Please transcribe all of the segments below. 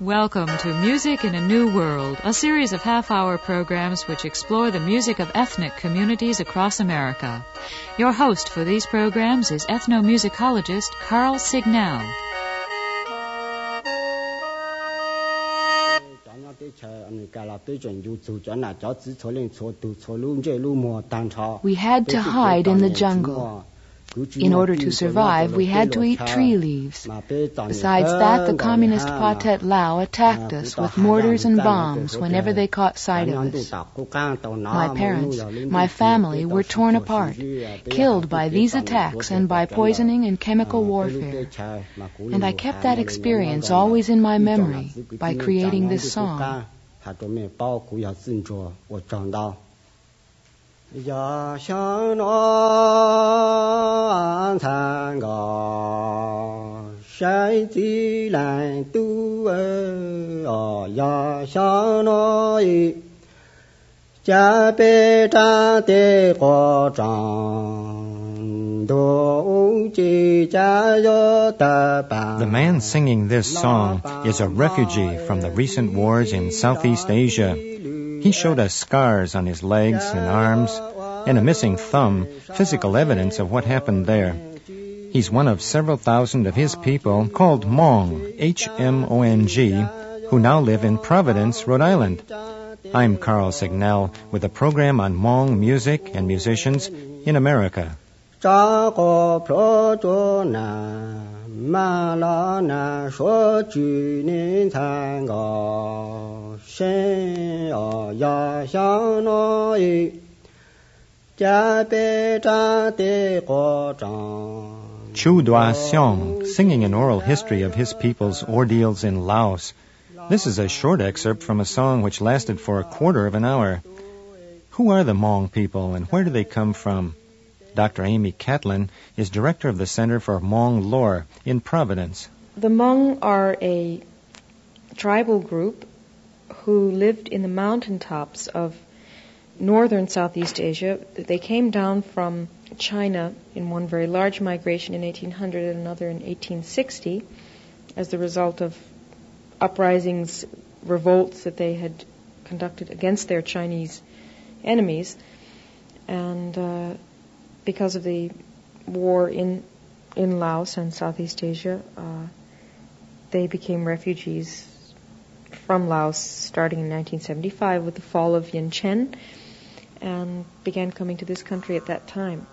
Welcome to Music in a New World, a series of half-hour programs which explore the music of ethnic communities across America. Your host for these programs is ethnomusicologist Carl Signal. We had to hide in the jungle. In order to survive, we had to eat tree leaves. Besides that, the communist Pathet Lao attacked us with mortars and bombs whenever they caught sight of us. My parents, my family were torn apart, killed by these attacks and by poisoning and chemical warfare. And I kept that experience always in my memory by creating this song. Ya xiang no tan ga shai ji lan du ya xiang no yi jia bei zhang de guo zhang dou ji jia you de ban. The man singing this song is a refugee from the recent wars in Southeast Asia. He showed us scars on his legs and arms and a missing thumb, physical evidence of what happened there. He's one of several thousand of his people called Hmong, H-M-O-N-G, who now live in Providence, Rhode Island. I'm Carl Signal with a program on Hmong music and musicians in America. Chu Dua Seong, singing an oral history of his people's ordeals in Laos. This is a short excerpt from a song which lasted for a quarter of an hour. Who are the Hmong people and where do they come from? Dr. Amy Catlin is director of the Center for Hmong Lore in Providence. The Hmong are a tribal group who lived in the mountaintops of northern Southeast Asia. They came down from China in one very large migration in 1800 and another in 1860 as the result of uprisings, revolts that they had conducted against their Chinese enemies. And because of the war in Laos and Southeast Asia, they became refugees from Laos starting in 1975 with the fall of Vientiane Chen and began coming to this country at that time.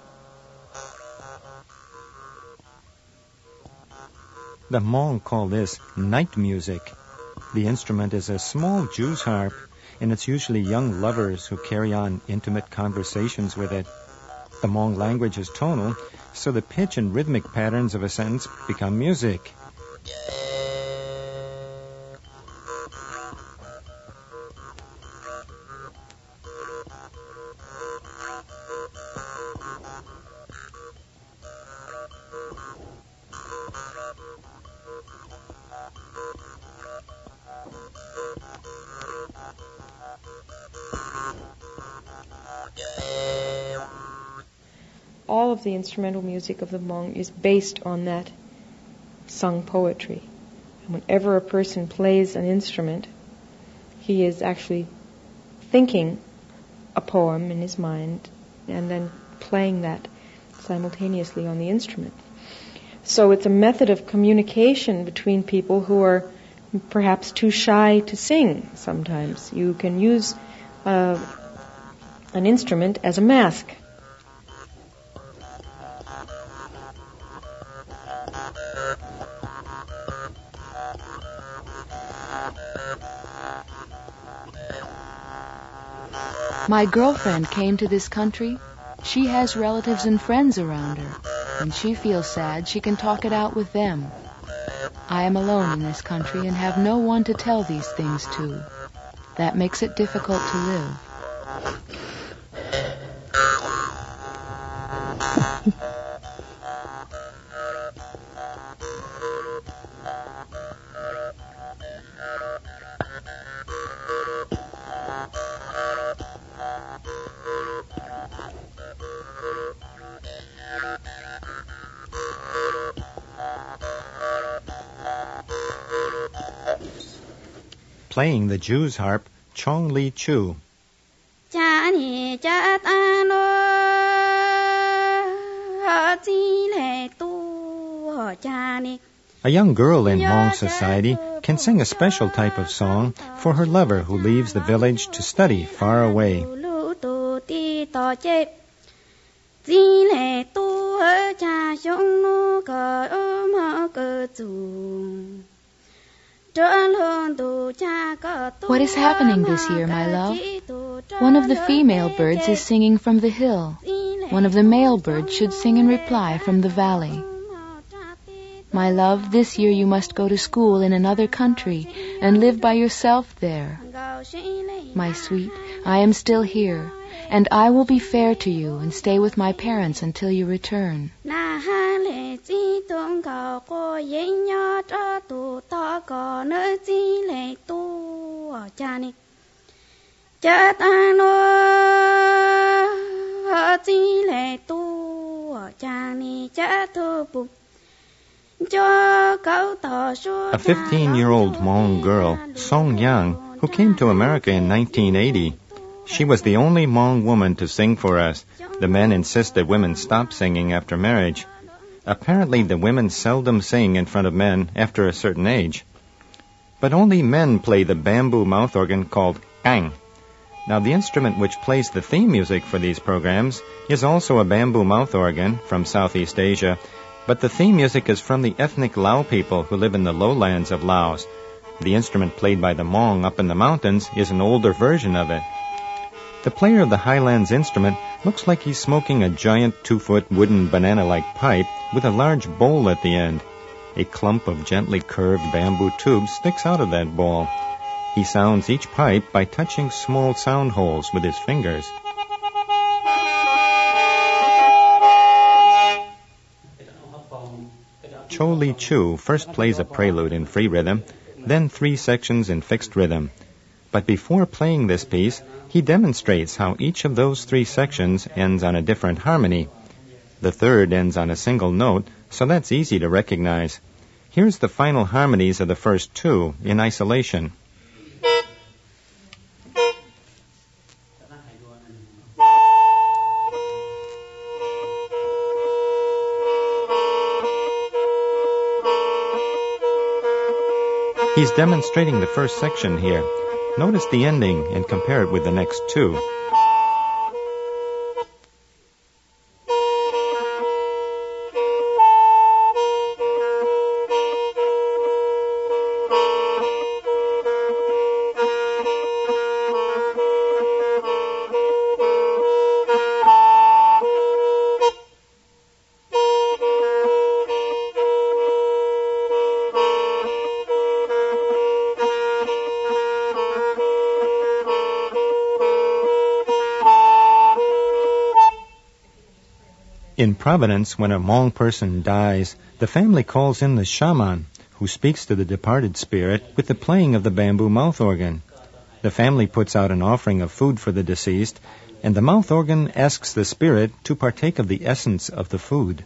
The Hmong call this night music. The instrument is a small Jew's harp, and it's usually young lovers who carry on intimate conversations with it. The Hmong language is tonal, so the pitch and rhythmic patterns of a sentence become music. All of the instrumental music of the Hmong is based on that sung poetry. And whenever a person plays an instrument, he is actually thinking a poem in his mind and then playing that simultaneously on the instrument. So it's a method of communication between people who are perhaps too shy to sing sometimes. You can use an instrument as a mask. My girlfriend came to this country. She has relatives and friends around her. When she feels sad, she can talk it out with them. I am alone in this country and have no one to tell these things to. That makes it difficult to live. playing the Jew's harp, Chong Li Chu. A young girl in Hmong society can sing a special type of song for her lover who leaves the village to study far away. What is happening this year, my love? One of the female birds is singing from the hill. One of the male birds should sing in reply from the valley. My love, this year you must go to school in another country and live by yourself there. My sweet, I am still here, and I will be fair to you and stay with my parents until you return. A 15-year-old Hmong girl, Song Yang, who came to America in 1980. She was the only Hmong woman to sing for us. The men insist that women stop singing after marriage. Apparently, the women seldom sing in front of men after a certain age. But only men play the bamboo mouth organ called kang. Now, the instrument which plays the theme music for these programs is also a bamboo mouth organ from Southeast Asia, but the theme music is from the ethnic Lao people who live in the lowlands of Laos. The instrument played by the Hmong up in the mountains is an older version of it. The player of the highlands instrument looks like he's smoking a giant 2-foot wooden banana-like pipe with a large bowl at the end. A clump of gently curved bamboo tubes sticks out of that bowl. He sounds each pipe by touching small sound holes with his fingers. Cho Li Chu first plays a prelude in free rhythm, then 3 sections in fixed rhythm. But before playing this piece, he demonstrates how each of those 3 sections ends on a different harmony. The third ends on a single note, so that's easy to recognize. Here's the final harmonies of the first 2 in isolation. He's demonstrating the first section here. Notice the ending and compare it with the next 2. In Providence, when a Hmong person dies, the family calls in the shaman, who speaks to the departed spirit with the playing of the bamboo mouth organ. The family puts out an offering of food for the deceased, and the mouth organ asks the spirit to partake of the essence of the food.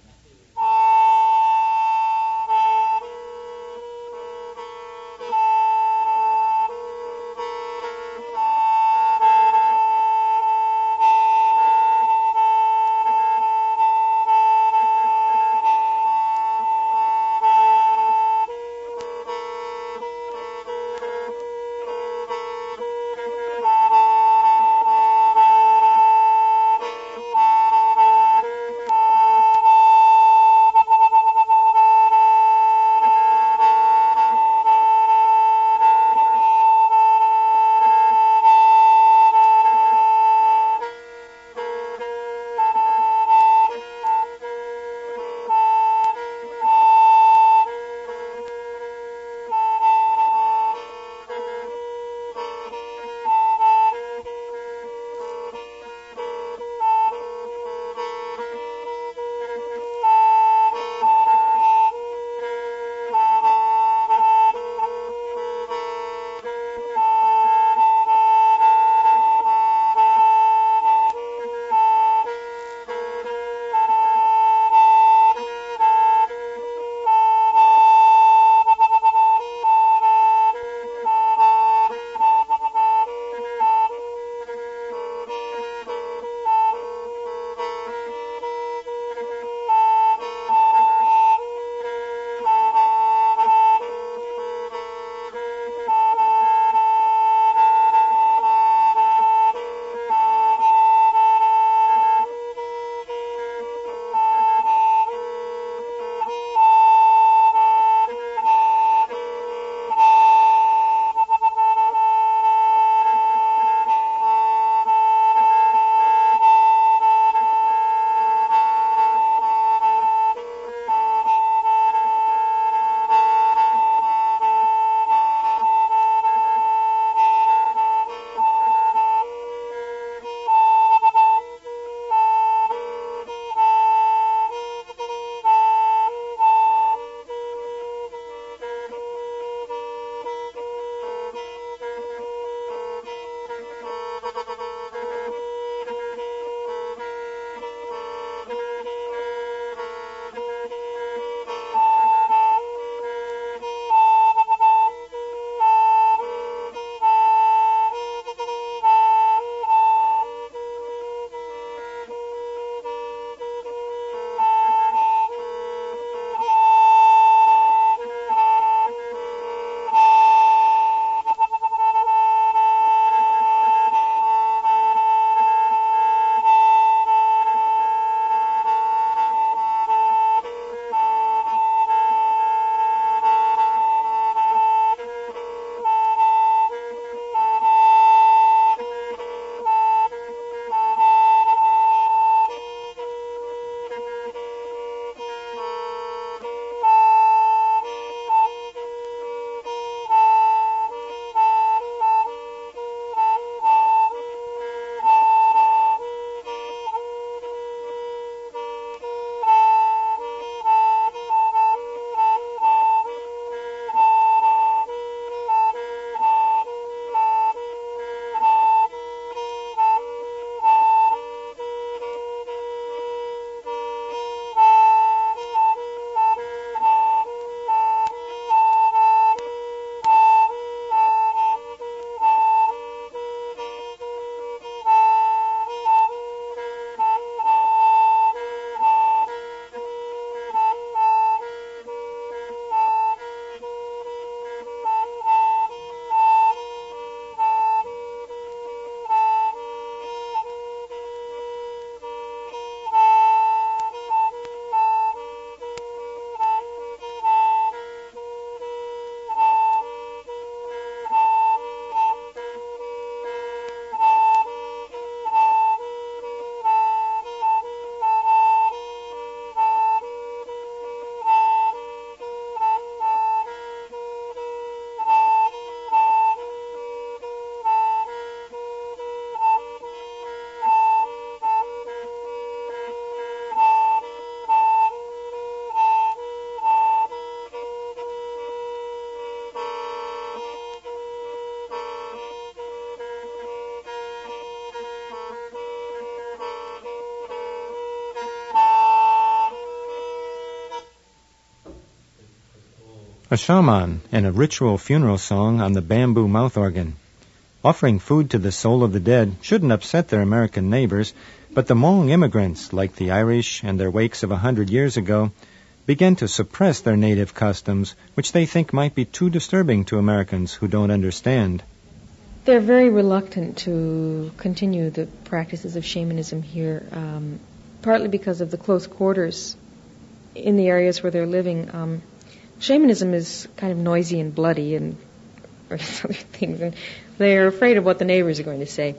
a shaman, and a ritual funeral song on the bamboo mouth organ. Offering food to the soul of the dead shouldn't upset their American neighbors, but the Hmong immigrants, like the Irish and their wakes of 100 years ago, began to suppress their native customs, which they think might be too disturbing to Americans who don't understand. They're very reluctant to continue the practices of shamanism here, partly because of the close quarters in the areas where they're living. Shamanism is kind of noisy and bloody and various other things, and they're afraid of what the neighbors are going to say.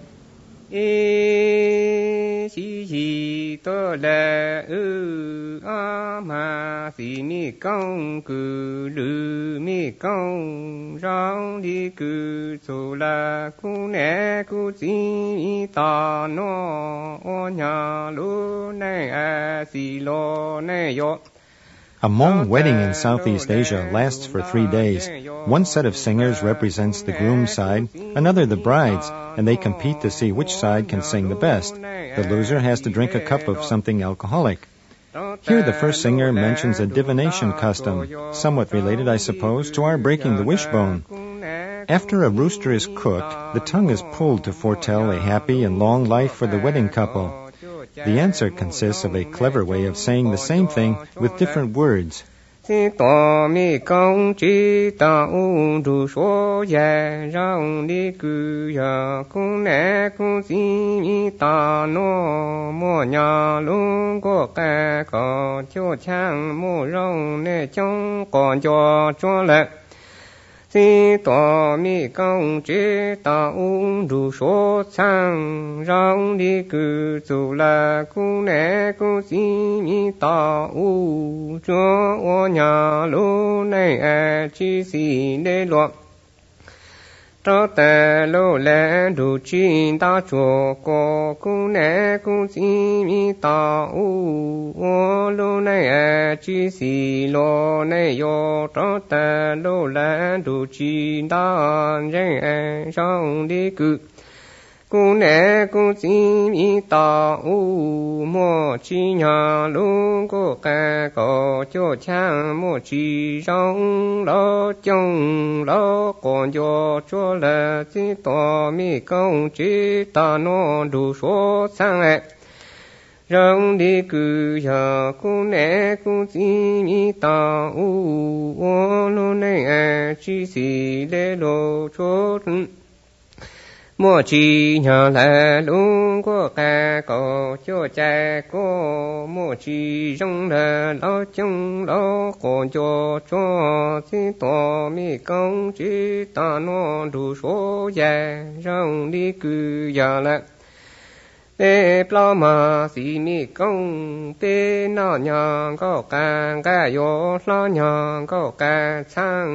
A Hmong wedding in Southeast Asia lasts for 3 days. One set of singers represents the groom's side, another the bride's, and they compete to see which side can sing the best. The loser has to drink a cup of something alcoholic. Here the first singer mentions a divination custom, somewhat related, I suppose, to our breaking the wishbone. After a rooster is cooked, the tongue is pulled to foretell a happy and long life for the wedding couple. The answer consists of a clever way of saying the same thing with different words. Si to mi công chế ta du số sang rong đi cư dù là cu nè cu si mi ta cho ô nhà lô này chi si đê loạn cho tè lô lẽ đủ chi ta chùa có cu nè cu si mi ta ô lô này chi si lô này yo cho tè lô lẽ đủ chi ta rèn trong đi cư cu nè cu si mi ta mô chi nhà lô có ca có cho chang mô chi rong lo chong lo còn cho là si to mi công chi ta nó đủ số sang rong đi cư ya cu nè cu si mi ta ô lô này chi si lê lô chốt mô chi nhà là luôn có ca có cho cha có mô chi rong là lo chung lo còn cho si to mi công chi ta nó đủ số già rong đi cư ya là bê plo mà si mi công bê nó nhà có ca yo lo nhà có ca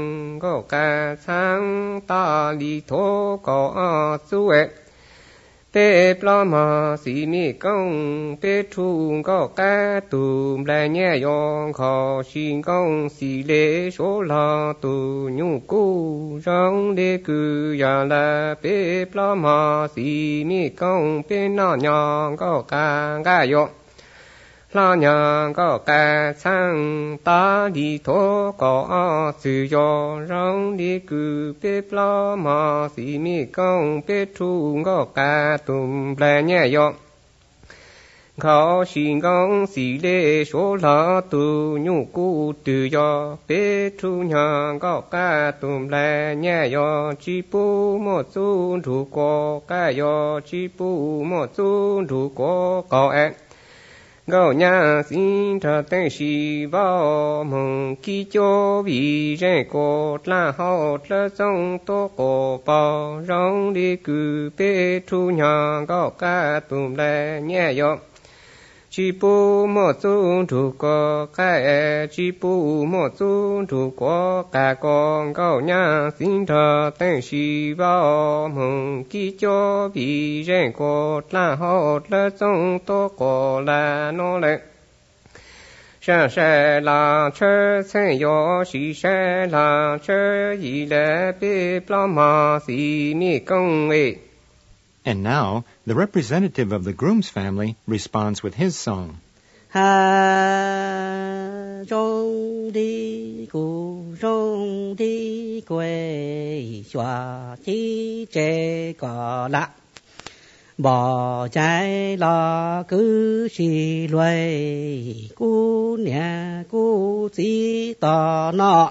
sang ta li thô có su bê plo mà si mi công bê thu có ca tùm lại nhẹ yo khó xin công si lê số la tù nhu cu rong đê cư ya là bê plo mà si mi công bê nó nhà có ca yo la nhà có ca sang ta đi thô có sự do rong đi cư bê plo mà si mi công bê thu có ca tùm lại nhẹ yo khó xin công si lê số la tu nhu cu tự do bê thu nhà có ca tùm lại nhẹ yo chi pu một su thủ có ca yo chi pu một su thủ có gạo nhà xin thà tên si vào mong kí cho vì rèn cột là hậu là sông to cổ bao rong đi cử bê thu nhà gạo ca tùm lại nhẹ yo chi pu một su thủ có ca chi pu một su thủ có ca con gạo nhà xin thà tên si vào mong kí cho vì rèn cột là hậu là sông to cổ là nó lệ sa sa la chơ sen yo si sa la chơ yi le bê plo ma si mi công And now, the representative of the groom's family responds with his song. Ha, rong đi cu rong đi quê xóa chi trẻ có lạ bỏ trái lo cứ xì loay cú nhà cú chỉ tỏ nọ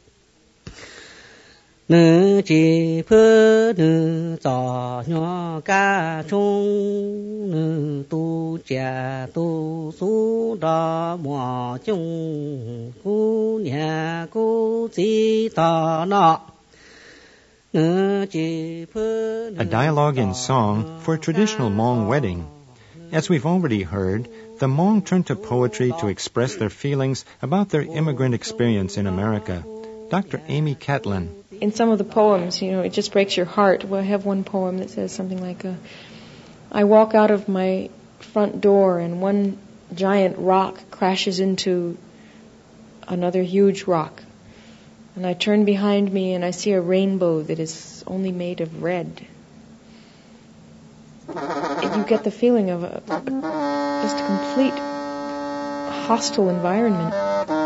nữ chỉ phơ nữ tỏ nhỏ ca chung nữ tu trẻ tu su đỏ mùa chung cú nhà cú chỉ tỏ nọ. A dialogue in song for a traditional Hmong wedding. As we've already heard, the Hmong turn to poetry to express their feelings about their immigrant experience in America. Dr. Amy Catlin. In some of the poems, it just breaks your heart. Well, I have one poem that says something like, I walk out of my front door and one giant rock crashes into another huge rock. And I turn behind me and I see a rainbow that is only made of red. And you get the feeling of just a complete hostile environment.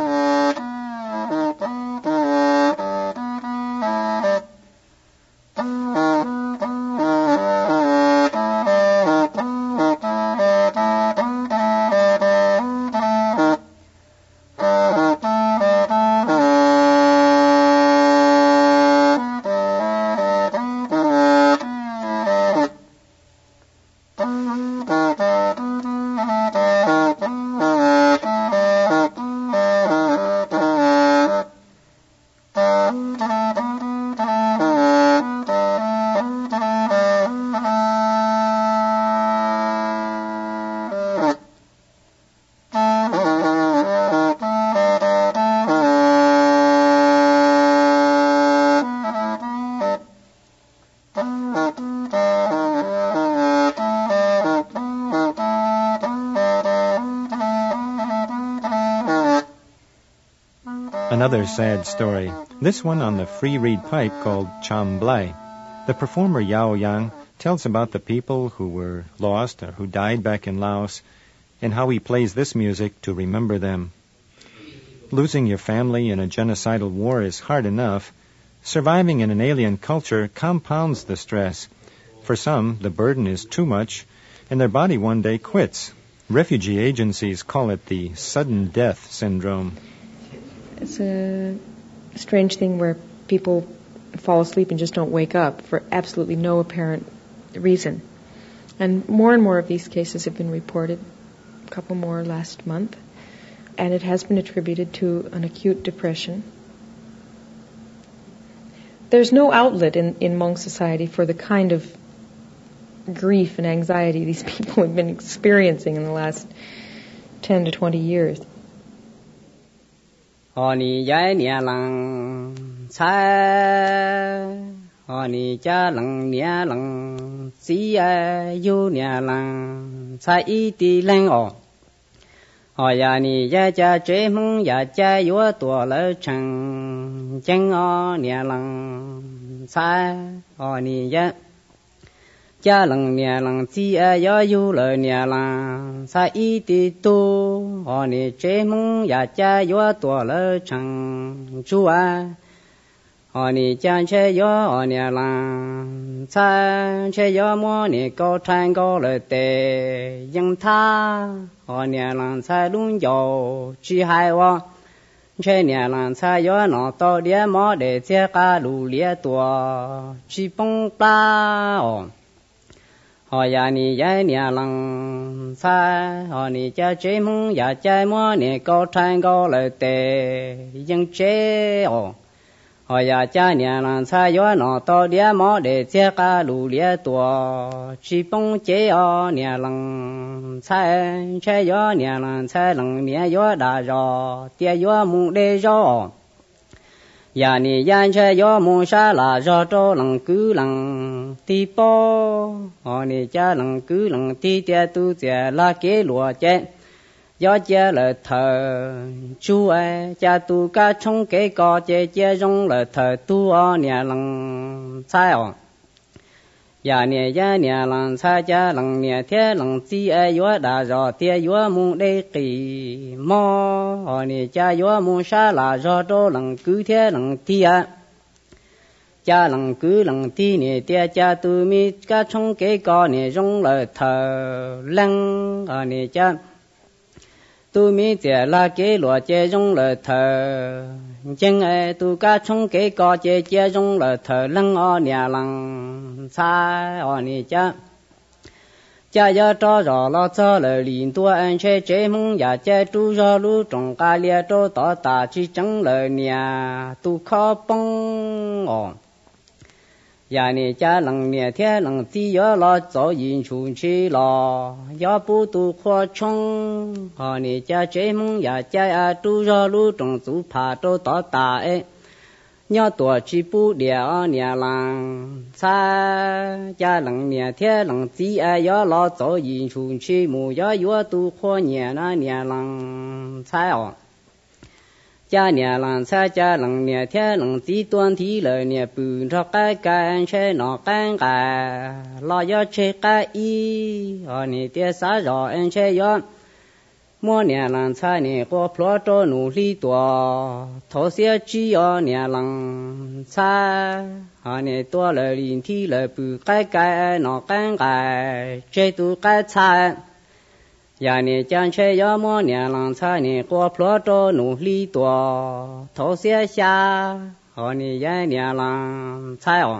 Another sad story, this one on the free reed pipe called Cham Blai. The performer Yao Yang tells about the people who were lost or who died back in Laos and how he plays this music to remember them. Losing your family in a genocidal war is hard enough. Surviving in an alien culture compounds the stress. For some, the burden is too much, and their body one day quits. Refugee agencies call it the sudden death syndrome. It's a strange thing where people fall asleep and just don't wake up for absolutely no apparent reason. And more of these cases have been reported, a couple more last month, and it has been attributed to an acute depression. There's no outlet in Hmong society for the kind of grief and anxiety these people have been experiencing in the last 10 to 20 years. Oni yai nia lang chai oni cha lang nia lang si yu nia lang chai i ti lang o ho ya ni ya cha che mong ya cha yu tuo le chang chang o nia lang chai oni ya cha lang nia lang si ya yu le nia lang sa i ti tu ho ni che mong ya cha yu tuo le chang chu a ho ni cha che yu ho nia lang sa che yu mo ni go tang go le te yang tha ho nia lang sa lung yo chi hai wa che nia lang sa yu no to dia mo de che ka lu lie tuo chi pong pa o ho ya ni ya nia lang sa ho ni cha che mong ya cha mo ni go tang go le te yang che o ho ya cha nia lang sa yo no to dia mo de che ka lu lie tuo chi pong che o nia lang sa che yo nia lang sa lang nia yo da ro tia yo mu de ro ya ni yan che yo mu sha la ro to lang ku lang ti po ho ni cha lang ku lang ti tia tu tia la ke luo che yo che le thờ chu cha tu ca chung ke ko che che rong le thờ tu o nia lang sai o ya nia lang cha cha lang nia thế lang chi ai yo da ro tia yo mu de ki mo ni cha yo mu sha la ro do lang cứ thế lang tia cha lang cứ lang ti ni tia cha tu mi ca chung ke ko ni rong le thờ lăng ni cha tu mi tia la ke lo che rong le thờ chân ai tu ca chung ke ko che che rong le thờ lăng o nia lang cha ni cha cha ya cho rõ lo cho le lin tua an che che mong ya che tu ro lu trong ca lia to to ta chi chẳng le nia tu kho pong o ya ni cha lang nia thế lang ti yo lo cho yin chu chi lo ya bu tu kho chung ni cha che mong ya cha a tu ro lu trong su pha to to ta e nhớ tuổi chỉ bu địa nhà làng xa cha làng nhà thế làng chỉ ai nhớ lo cho yên chung chi mù nhớ nhớ tu khoa nhà na nhà làng xa ọ cha nhà làng xa cha làng nhà thế làng chỉ tuân thi lời nhà bự cho cái anh chơi nọ cái lo nhớ chơi cái y này thế xa rồi anh chơi nhớ mua nhà làng xa nhà có phlo cho nụ li tua thổ xe chi ở nhà làng xa nhà tua lời liền thi lời bự cái nọ cái chơi tu cái xa nhà nhà chăn chơi gió mua nhà làng xa nhà có phlo cho nụ li tua thổ xe xa nhà làng xa on.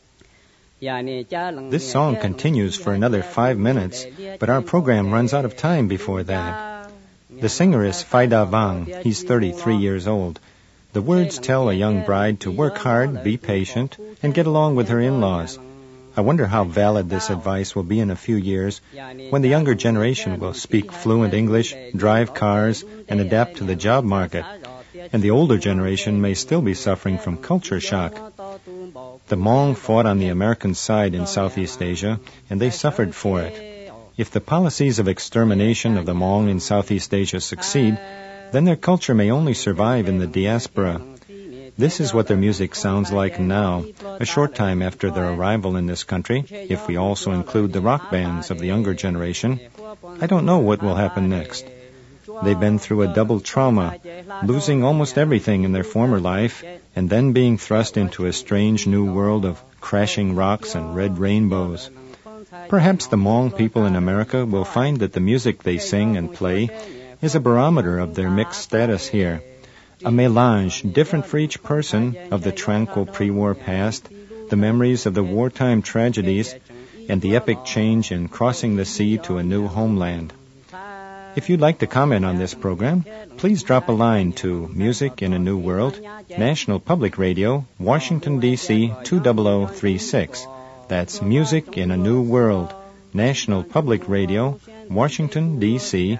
This song continues for another 5 minutes, but our program runs out of time before that. The singer is Phai Da Vang. He's 33 years old. The words tell a young bride to work hard, be patient, and get along with her in-laws. I wonder how valid this advice will be in a few years when the younger generation will speak fluent English, drive cars, and adapt to the job market. And the older generation may still be suffering from culture shock. The Hmong fought on the American side in Southeast Asia, and they suffered for it. If the policies of extermination of the Hmong in Southeast Asia succeed, then their culture may only survive in the diaspora. This is what their music sounds like now, a short time after their arrival in this country, if we also include the rock bands of the younger generation. I don't know what will happen next. They've been through a double trauma, losing almost everything in their former life, and then being thrust into a strange new world of crashing rocks and red rainbows. Perhaps the Hmong people in America will find that the music they sing and play is a barometer of their mixed status here, a mélange different for each person of the tranquil pre-war past, the memories of the wartime tragedies, and the epic change in crossing the sea to a new homeland. If you'd like to comment on this program, please drop a line to Music in a New World, National Public Radio, Washington, D.C. 20036. That's Music in a New World, National Public Radio, Washington, D.C.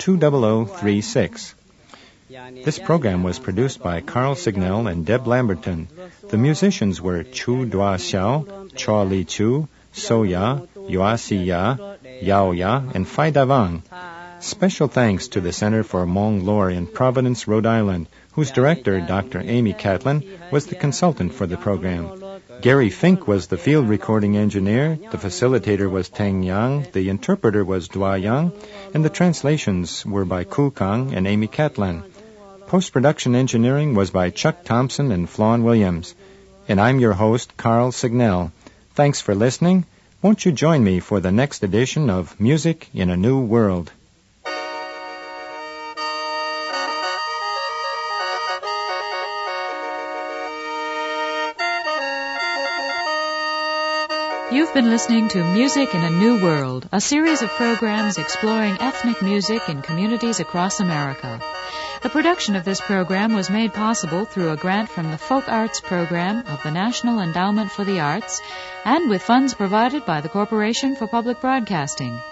20036. This program was produced by Carl Signell and Deb Lamberton. The musicians were Chu Dua Xiao, Chaw Li Chu, So Ya, Yua Si Ya, Yao Ya, and Phai Da Vang. Special thanks to the Center for Hmong Lore in Providence, Rhode Island, whose director, Dr. Amy Catlin, was the consultant for the program. Gary Fink was the field recording engineer, the facilitator was Teng Yang, the interpreter was Dua Yang, and the translations were by Ku Kang and Amy Catlin. Post-production engineering was by Chuck Thompson and Flawn Williams. And I'm your host, Carl Signell. Thanks for listening. Won't you join me for the next edition of Music in a New World? You've been listening to Music in a New World, a series of programs exploring ethnic music in communities across America. The production of this program was made possible through a grant from the Folk Arts Program of the National Endowment for the Arts and with funds provided by the Corporation for Public Broadcasting.